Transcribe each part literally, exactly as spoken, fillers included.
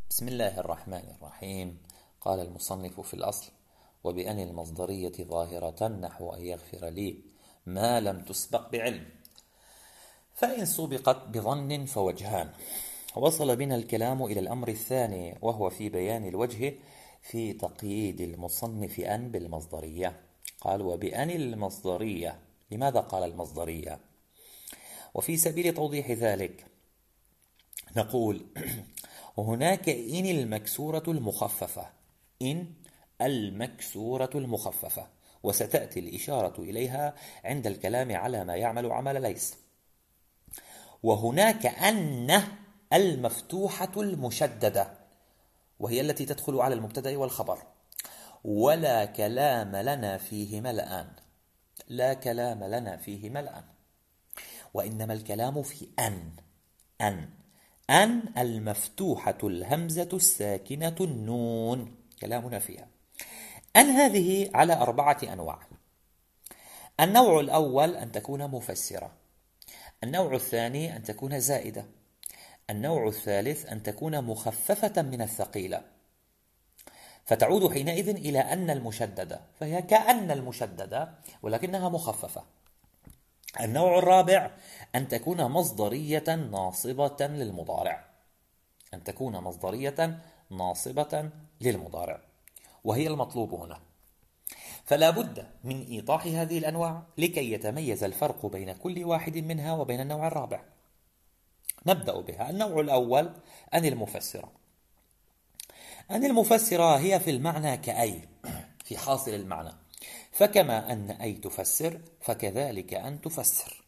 بسم الله الرحمن الرحيم. قال المصنف في الأصل: وبأن المصدرية ظاهرة نحو أن يغفر لي ما لم تسبق بعلم. فإن سبقت بظن فوجهان. وصل بنا الكلام إلى الأمر الثاني، وهو في بيان الوجه في تقييد المصنف أن بالمصدرية. قال: وبأن المصدرية. لماذا قال المصدرية؟ وفي سبيل توضيح ذلك نقول: هناك إن المكسورة المخففة، إن المكسورة المخففة، وستأتي الإشارة إليها عند الكلام على ما يعمل عمل ليس. وهناك أن المفتوحة المشددة، وهي التي تدخل على المبتدأ والخبر. ولا كلام لنا فيهما الآن، لا كلام لنا فيهما الآن، وإنما الكلام في أن أن أن المفتوحة الهمزة الساكنة النون، كلامنا فيها. أن هذه على أربعة أنواع. النوع الأول أن تكون مفسرة، النوع الثاني أن تكون زائدة، النوع الثالث أن تكون مخففة من الثقيلة، فتعود حينئذ إلى أن المشددة، فهي كأن المشددة ولكنها مخففة. النوع الرابع أن تكون مصدرية ناصبة للمضارع، أن تكون مصدرية ناصبة للمضارع، وهي المطلوب هنا. فلا بد من إيضاح هذه الأنواع لكي يتميز الفرق بين كل واحد منها وبين النوع الرابع. نبدأ بها. النوع الأول أن المفسرة. أن المفسرة هي في المعنى كأي، في حاصل المعنى، فكما أن أي تفسر فكذلك أن تفسر،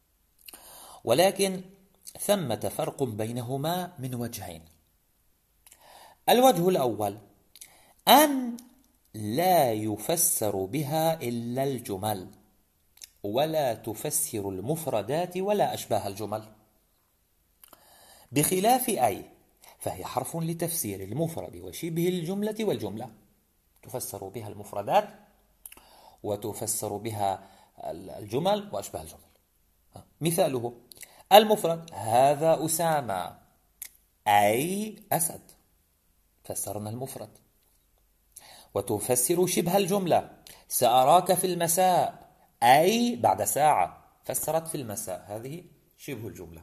ولكن ثمة فرق بينهما من وجهين. الوجه الأول أن لا يفسر بها إلا الجمل، ولا تفسر المفردات ولا أشباه الجمل، بخلاف أي، فهي حرف لتفسير المفرد وشبه الجملة والجملة، تفسر بها المفردات وتفسر بها الجمل وأشباه الجمل. مثاله: المفرد هذا أسامة أي أسد، فسرنا المفرد. وتفسر شبه الجملة: سأراك في المساء أي بعد ساعة، فسرت في المساء، هذه شبه الجملة.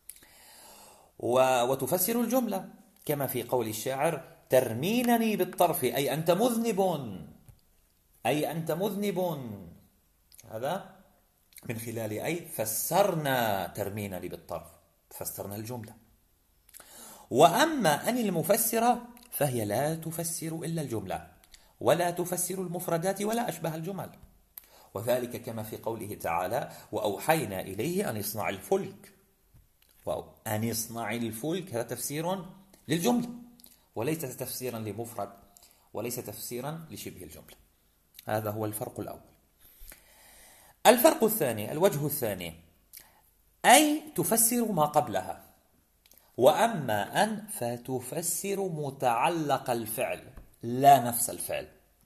وتفسر الجملة كما في قول الشاعر: ترمينني بالطرف أي أنت مذنب، أي أنت مذنب، هذا من خلال أي فسرنا ترمينني بالطرف، فسرنا الجملة. وأما أن المفسرة فهي لا تفسر إلا الجملة، ولا تفسر المفردات ولا أشبه الجمل، وذلك كما في قوله تعالى: وأوحينا إليه أن يصنع الفلك. أن يصنع الفلك هذا تفسير للجملة، وليس تفسيرا لمفرد، وليس تفسيرا لشبه الجملة. هذا هو الفرق الأول. الفرق الثاني، الوجه الثاني، أي تفسر ما قبلها، وأما أن فتفسر متعلق الفعل لا نفس الفعل.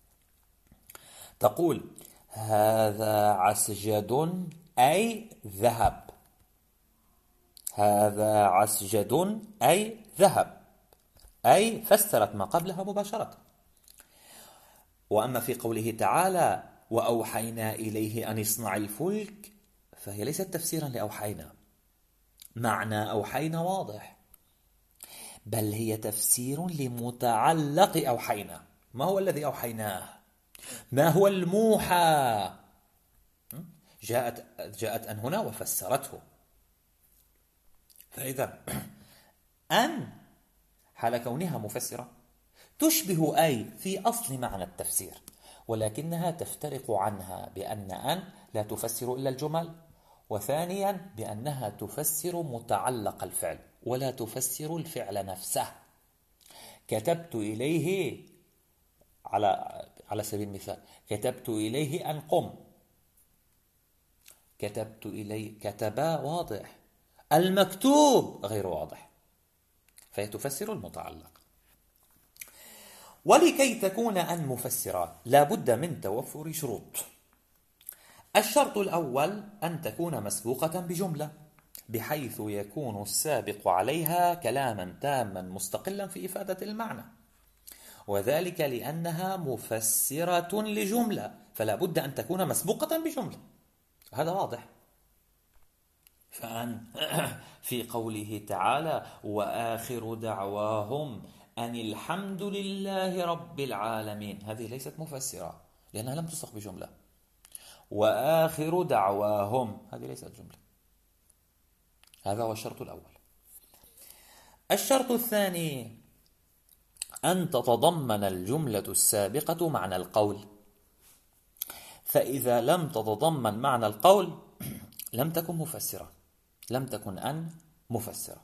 تقول: هذا عسجد أي ذهب، هذا عسجد أي ذهب، أي فسرت ما قبلها مباشرة. وأما في قوله تعالى: وأوحينا إليه أن يصنع الفلك، فهي ليست تفسيرا لأوحينا، معنى أوحينا واضح، بل هي تفسير لمتعلق أوحينا. ما هو الذي أوحيناه؟ ما هو الموحى؟ جاءت جاءت أن هنا وفسرته. فإذا أن حال كونها مفسرة تشبه أي في أصل معنى التفسير، ولكنها تفترق عنها بأن أن لا تفسر إلا الجمل، وثانيا بأنها تفسر متعلق الفعل ولا تفسر الفعل نفسه. كتبت إليه على على سبيل المثال، كتبت إليه أن قم، كتبت إليه، كتبا واضح، المكتوب غير واضح، فهي تفسر المتعلق. ولكي تكون أن مفسرة لا بد من توفر شروط. الشرط الأول أن تكون مسبوقة بجملة، بحيث يكون السابق عليها كلاما تاما مستقلا في إفادة المعنى، وذلك لأنها مفسرة لجملة، فلا بد أن تكون مسبوقة بجملة. هذا واضح. فأن في قوله تعالى وآخر دعواهم أن الحمد لله رب العالمين، هذه ليست مفسرة لأنها لم تسبق بجملة. وآخر دعواهم هذه ليست جملة. هذا هو الشرط الأول. الشرط الثاني أن تتضمن الجملة السابقة معنى القول، فإذا لم تتضمن معنى القول لم تكن مفسرة، لم تكن أن مفسرة.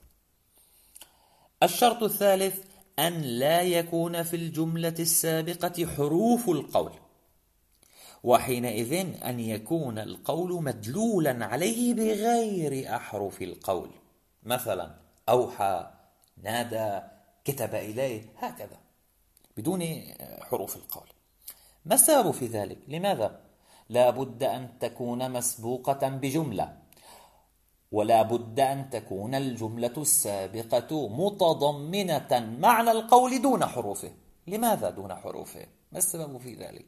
الشرط الثالث أن لا يكون في الجملة السابقة حروف القول، وحينئذ أن يكون القول مدلولا عليه بغير أحرف القول، مثلا أوحى، نادى، كتب إليه، هكذا بدون حروف القول. ما السبب في ذلك؟ لماذا؟ لا بد أن تكون مسبوقة بجملة، ولا بد أن تكون الجملة السابقة متضمنة معنى القول دون حروفه. لماذا دون حروفه؟ ما السبب في ذلك؟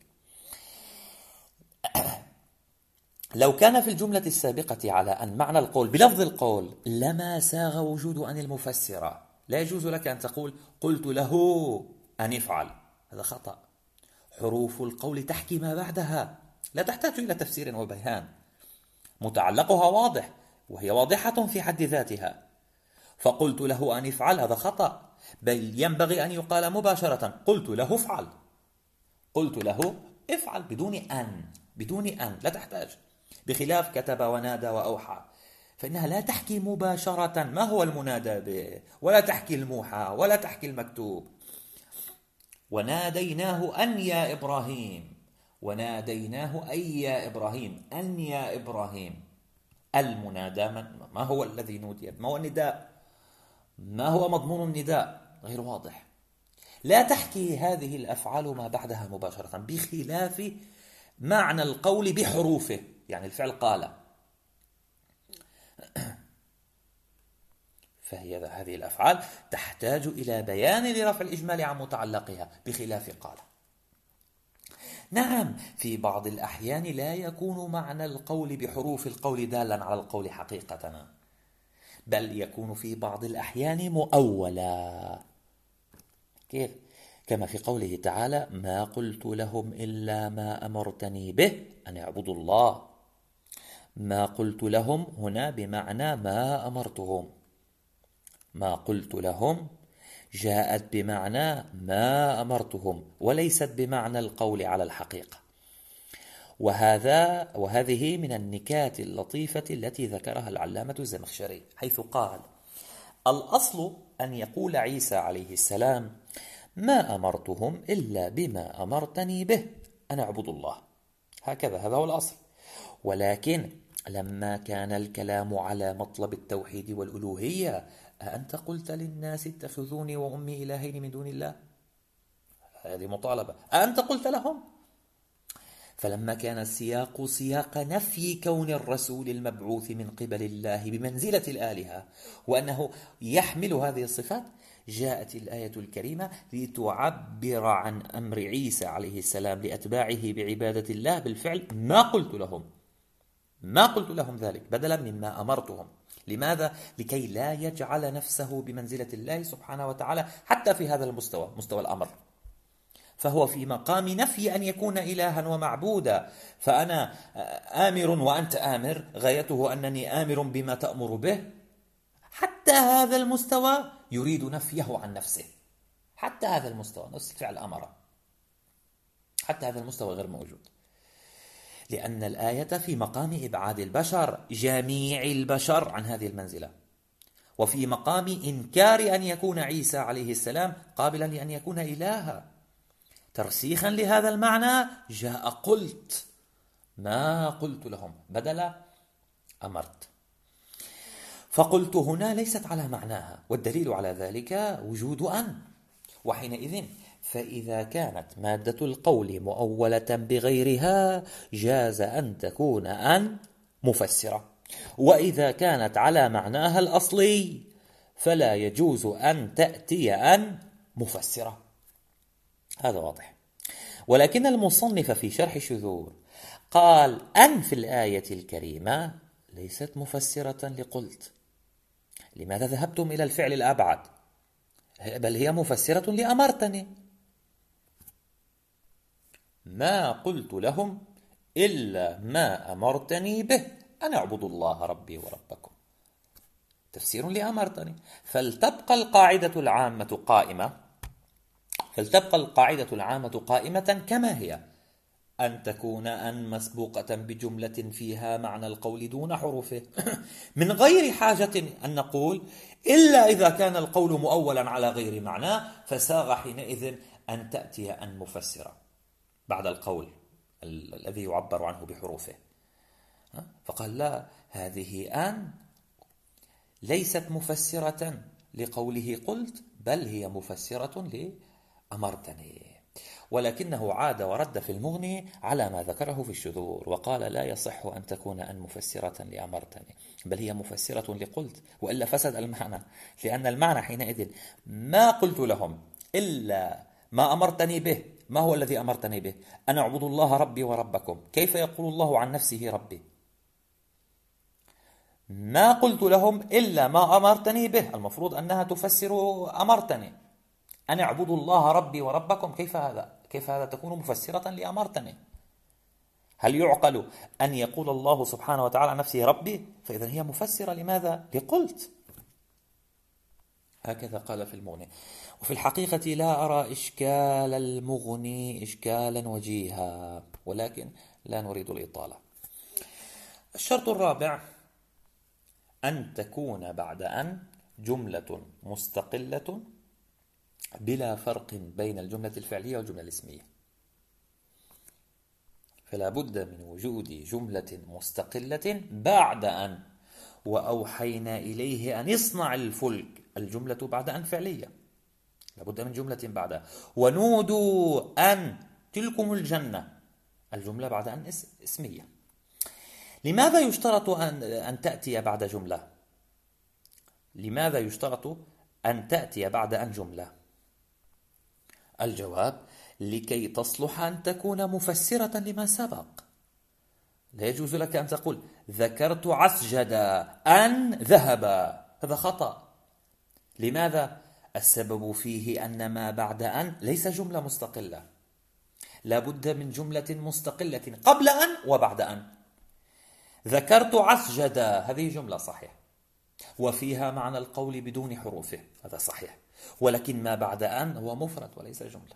لو كان في الجملة السابقة على أن معنى القول بلفظ القول لما ساغ وجود أن المفسرة. لا يجوز لك أن تقول قلت له أن يفعل، هذا خطأ. حروف القول تحكي ما بعدها، لا تحتاج إلى تفسير وبيان، متعلقها واضح وهي واضحة في حد ذاتها. فقلت له أن يفعل هذا خطأ، بل ينبغي أن يقال مباشرة قلت له افعل، قلت له افعل بدون أن، بدون أن لا تحتاج. بخلاف كتب ونادى وأوحى فإنها لا تحكي مباشرة ما هو المنادى به، ولا تحكي الموحى، ولا تحكي المكتوب. وناديناه أن يا إبراهيم، وناديناه أي يا إبراهيم، أن يا إبراهيم. المنادى ما هو الذي نودي؟ ما هو النداء؟ ما هو مضمون النداء؟ غير واضح. لا تحكي هذه الأفعال ما بعدها مباشرة، بخلاف معنى القول بحروفه، يعني الفعل قال، فهي هذه الأفعال تحتاج إلى بيان لرفع الإجمال عن متعلقها، بخلاف قال. نعم، في بعض الأحيان لا يكون معنى القول بحروف القول دالا على القول حقيقة، بل يكون في بعض الأحيان مؤولا. كيف؟ كما في قوله تعالى ما قلت لهم إلا ما أمرتني به أن يعبدوا الله. ما قلت لهم هنا بمعنى ما أمرتهم، ما قلت لهم جاءت بمعنى ما أمرتهم وليست بمعنى القول على الحقيقة. وهذا وهذه من النكات اللطيفة التي ذكرها العلامة الزمخشري، حيث قال الأصل أن يقول عيسى عليه السلام ما أمرتهم إلا بما أمرتني به أن اعبدوا الله، هكذا، هذا هو الأصل. ولكن لما كان الكلام على مطلب التوحيد والألوهية أأنت قلت للناس اتخذوني وأمي إلهين من دون الله؟ هذه مطالبة. أأنت قلت لهم؟ فلما كان السياق سياق نفي كون الرسول المبعوث من قبل الله بمنزلة الآلهة وأنه يحمل هذه الصفات، جاءت الآية الكريمة لتعبر عن أمر عيسى عليه السلام لأتباعه بعبادة الله بالفعل ما قلت لهم، ما قلت لهم ذلك بدلا مما أمرتهم. لماذا؟ لكي لا يجعل نفسه بمنزلة الله سبحانه وتعالى حتى في هذا المستوى، مستوى الأمر، فهو في مقام نفي أن يكون إلها ومعبودا. فأنا آمر وأنت آمر، غايته أنني آمر بما تأمر به. حتى هذا المستوى يريد نفيه عن نفسه، حتى هذا المستوى، نفس فعل أمر، حتى هذا المستوى غير موجود، لأن الآية في مقام إبعاد البشر، جميع البشر، عن هذه المنزلة، وفي مقام إنكار أن يكون عيسى عليه السلام قابلا لأن يكون إلها. ترسيخا لهذا المعنى جاء قلت، ما قلت لهم بدل أمرت. فقلت هنا ليست على معناها، والدليل على ذلك وجود أن. وحينئذ فإذا كانت مادة القول مؤولة بغيرها جاز أن تكون أن مفسرة، وإذا كانت على معناها الأصلي فلا يجوز أن تأتي أن مفسرة. هذا واضح. ولكن المصنف في شرح الشذور قال أن في الآية الكريمة ليست مفسرة لقلت. لماذا ذهبتم إلى الفعل الأبعد؟ بل هي مفسرة لأمرتني. ما قلت لهم إلا ما أمرتني به أن اعبدوا الله ربي وربكم. تفسير لأمرتني. فلتبقى القاعدة العامة قائمة فلتبقى القاعدة العامة قائمة كما هي، أن تكون أن مسبوقة بجملة فيها معنى القول دون حروفه من غير حاجة أن نقول إلا إذا كان القول مؤولا على غير معناه فساغ حينئذ أن تأتي أن مفسرة بعد القول الذي يعبر عنه بحروفه. فقال لا، هذه أن ليست مفسرة لقوله قلت، بل هي مفسرة لأمرتني. ولكنه عاد ورد في المغني على ما ذكره في الشذور وقال لا يصح أن تكون أن مفسرة لأمرتني، بل هي مفسرة لقلت، وإلا فسد المعنى. لأن المعنى حينئذ ما قلت لهم إلا ما أمرتني به. ما هو الذي أمرتني به؟ أن اعبدوا الله ربي وربكم. كيف يقول الله عن نفسه ربي؟ ما قلت لهم إلا ما أمرتني به، المفروض أنها تفسر أمرتني. أن اعبدوا الله ربي وربكم، كيف هذا؟ كيف هذا تكون مفسرة لأمرتني؟ هل يعقل أن يقول الله سبحانه وتعالى عن نفسه ربي؟ فإذا هي مفسرة لماذا؟ لقلت. هكذا قال في المغني. وفي الحقيقة لا أرى إشكال المغني إشكالا وجيها، ولكن لا نريد الإطالة. الشرط الرابع أن تكون بعد أن جملة مستقلة بلا فرق بين الجملة الفعلية والجملة الاسمية. فلا بد من وجود جملة مستقلة بعد أن. وأوحينا إليه أن يصنع الفلك، الجملة بعد أن فعلية، لابد من جملة بعدها. ونودوا أن تلكم الجنة، الجملة بعد أن اسمية. لماذا يشترط أن أن تأتي بعد جملة؟ لماذا يشترط أن تأتي بعد أن جملة؟ الجواب: لكي تصلح أن تكون مفسرة لما سبق. لا يجوز لك أن تقول ذكرت عسجد أن ذهب، هذا خطأ. لماذا؟ السبب فيه أن ما بعد أن ليس جملة مستقلة، لا بد من جملة مستقلة قبل أن وبعد أن. ذكرت عسجد، هذه جملة صحيح وفيها معنى القول بدون حروفه، هذا صحيح، ولكن ما بعد أن هو مفرد وليس جملة.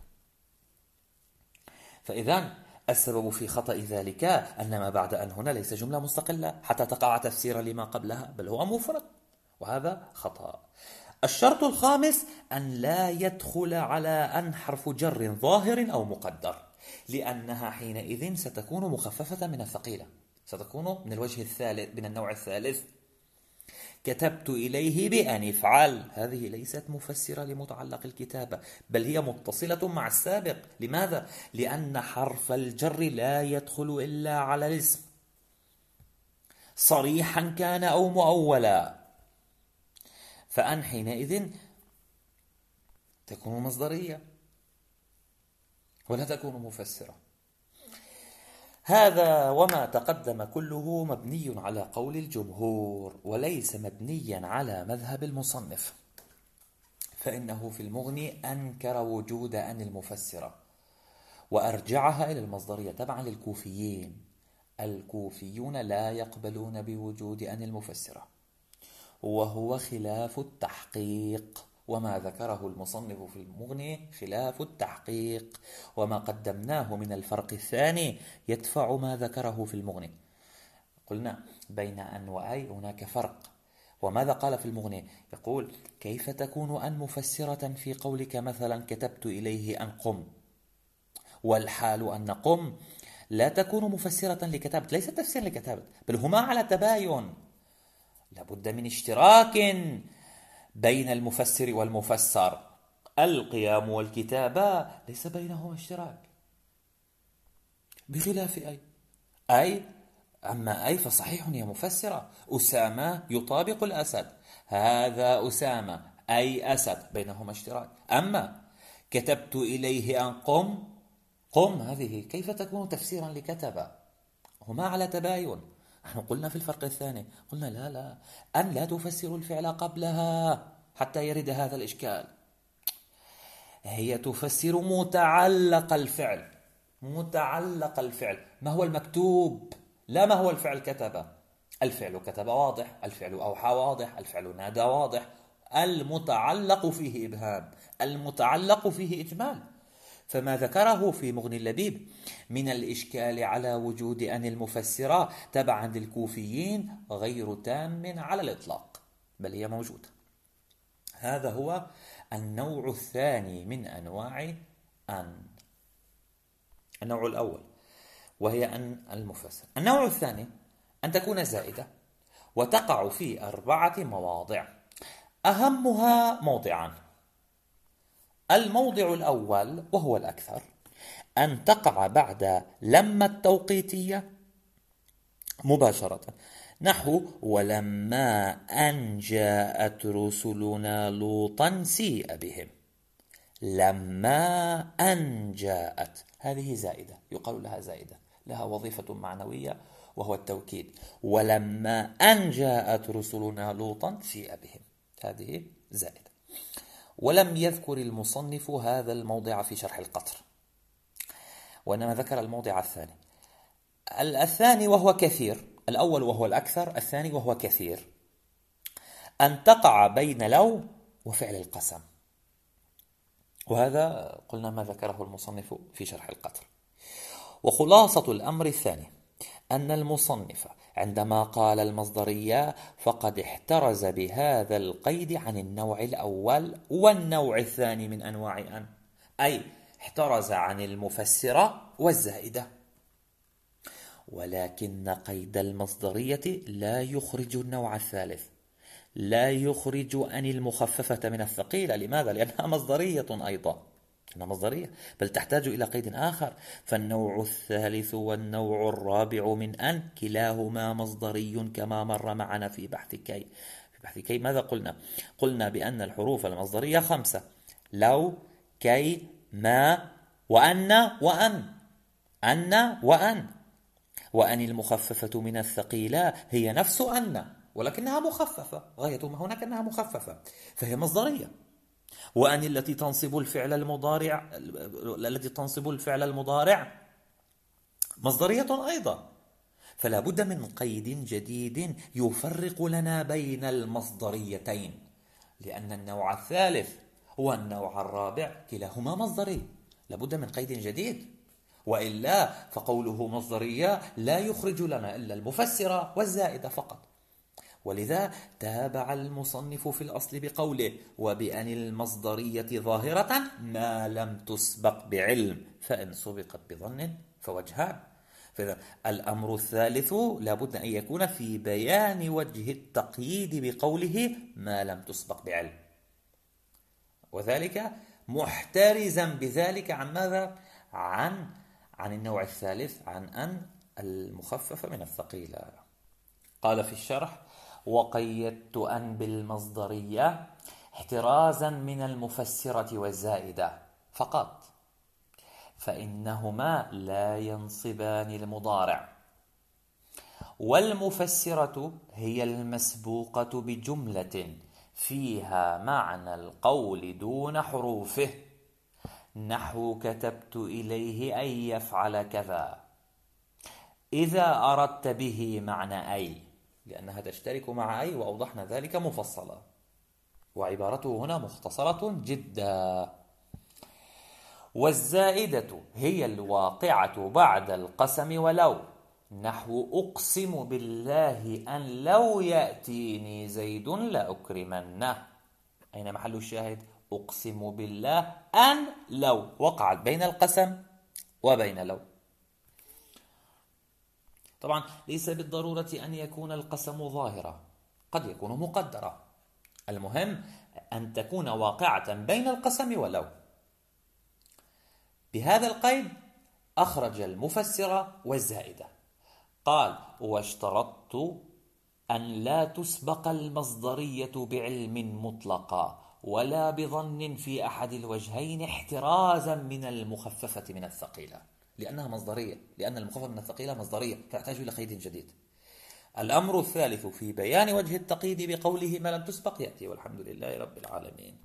فإذن السبب في خطأ ذلك أن ما بعد أن هنا ليس جملة مستقلة حتى تقع تفسيرا لما قبلها، بل هو مفرد، وهذا خطأ. الشرط الخامس أن لا يدخل على أن حرف جر ظاهر أو مقدر، لأنها حينئذ ستكون مخففة من الثقيلة، ستكون من الوجه الثالث، من النوع الثالث. كتبت إليه بأن يفعل، هذه ليست مفسرة لمتعلق الكتابة، بل هي متصلة مع السابق. لماذا؟ لأن حرف الجر لا يدخل إلا على الاسم، صريحا كان أو مؤولا، فأن حينئذ تكون مصدرية ولا تكون مفسرة. هذا وما تقدم كله مبني على قول الجمهور، وليس مبنيا على مذهب المصنف، فإنه في المغني أنكر وجود أن المفسرة وأرجعها إلى المصدرية تبعا للكوفيين. الكوفيون لا يقبلون بوجود أن المفسرة، وهو خلاف التحقيق، وما ذكره المصنف في المغني خلاف التحقيق، وما قدمناه من الفرق الثاني يدفع ما ذكره في المغني. قلنا بين أن وأي هناك فرق. وماذا قال في المغني؟ يقول كيف تكون أن مفسرة في قولك مثلا كتبت إليه أن قم، والحال أن قم لا تكون مفسرة لكتابة، ليس تفسير لكتابة، بل هما على تباين، لابد من اشتراك بين المفسر والمفسر. القيام والكتابة ليس بينهما اشتراك، بخلاف أي أي أما أي فصحيح هي مفسرة. أسامة يطابق الأسد، هذا أسامة أي أسد، بينهما اشتراك. أما كتبت إليه أن قم، قم هذه كيف تكون تفسيرا لكتب؟ هما على تباين. نحن قلنا في الفرق الثاني، قلنا لا لا أن لا تفسر الفعل قبلها حتى يرد هذا الإشكال. هي تفسر متعلق الفعل، متعلق الفعل. ما هو المكتوب؟ لا ما هو الفعل كتب. الفعل كتب واضح، الفعل أوحى واضح، الفعل نادى واضح. المتعلق فيه إبهام، المتعلق فيه إجمال. فما ذكره في مغني اللبيب من الإشكال على وجود أن المفسرة تبعا للكوفيين غير تام على الإطلاق، بل هي موجودة. هذا هو النوع الثاني من أنواع أن. النوع الأول وهي أن المفسر. النوع الثاني أن تكون زائدة وتقع في أربعة مواضع، أهمها موضعان. الموضع الأول وهو الأكثر أن تقع بعد لما التوقيتية مباشرة، نحو ولما أن جاءت رسلنا لوطا سيء بهم. لما أن جاءت هذه زائدة، يقال لها زائدة، لها وظيفة معنوية وهو التوكيد. ولما أن جاءت رسلنا لوطا سيء بهم، هذه زائدة. ولم يذكر المصنف هذا الموضع في شرح القطر، وإنما ذكر الموضع الثاني. الثاني وهو كثير، الأول وهو الأكثر، الثاني وهو كثير، أن تقع بين لو وفعل القسم. وهذا قلنا ما ذكره المصنف في شرح القطر. وخلاصة الأمر الثاني أن المصنف عندما قال المصدرية فقد احترز بهذا القيد عن النوع الأول والنوع الثاني من أنواع أن، أي احترز عن المفسرة والزائدة. ولكن قيد المصدرية لا يخرج النوع الثالث، لا يخرج أن المخففة من الثقيلة. لماذا؟ لأنها مصدرية أيضا، أنها مصدرية، بل تحتاج إلى قيد آخر. فالنوع الثالث والنوع الرابع من أن كلاهما مصدري كما مر معنا في بحث كي. في بحث كي ماذا قلنا؟ قلنا بأن الحروف المصدرية خمسة: لو، كي، ما، وأن، وأن. أن وأن. وأن المخففة من الثقيلة هي نفس أن ولكنها مخففة، غاية ما هناك أنها مخففة، فهي مصدرية. وأن التي تنصب الفعل المضارع التي تنصب الفعل المضارع مصدرية أيضا. فلا بد من قيد جديد يفرق لنا بين المصدريتين، لأن النوع الثالث والنوع الرابع كلاهما مصدري. لا بد من قيد جديد، وإلا فقوله مصدرية لا يخرج لنا إلا المفسرة والزائدة فقط. ولذا تابع المصنف في الأصل بقوله وبأن المصدرية ظاهرة ما لم تسبق بعلم، فإن سبقت بظن فوجهان. فإذا الأمر الثالث لابد أن يكون في بيان وجه التقييد بقوله ما لم تسبق بعلم، وذلك محترزا بذلك عن ماذا؟ عن عن النوع الثالث، عن أن المخفف من الثقيلة. قال في الشرح وقيدت أن بالمصدرية احترازا من المفسرة والزائدة فقط، فإنهما لا ينصبان المضارع. والمفسرة هي المسبوقة بجملة فيها معنى القول دون حروفه، نحو كتبت إليه أن يفعل كذا، إذا أردت به معنى أي، لأنها تشترك مع أي، وأوضحنا ذلك مفصلا، وعبارته هنا مختصرة جدا. والزائدة هي الواقعة بعد القسم ولو، نحو أقسم بالله أن لو يأتيني زيد لأكرمنه. أين محل الشاهد؟ أقسم بالله أن لو وقعت بين القسم وبين لو. طبعا ليس بالضرورة أن يكون القسم ظاهرا، قد يكون مقدرا، المهم أن تكون واقعة بين القسم ولو. بهذا القيد أخرج المفسرة والزائدة. قال واشترطت أن لا تسبق المصدرية بعلم مطلقا ولا بظن في أحد الوجهين احترازا من المخففة من الثقيلة، لأنها مصدرية، لأن المخففة من الثقيلة مصدرية فيحتاج إلى قيد جديد. الأمر الثالث في بيان وجه التقييد بقوله ما لم تسبق يأتي، والحمد لله رب العالمين.